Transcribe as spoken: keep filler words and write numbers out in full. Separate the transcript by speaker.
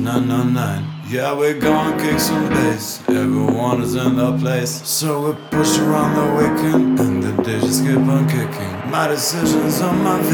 Speaker 1: nine nine nine. Yeah, we're gonna kick some bass. Everyone is in their place. So we push around the weekend, and the day just keep on kicking. My decisions on my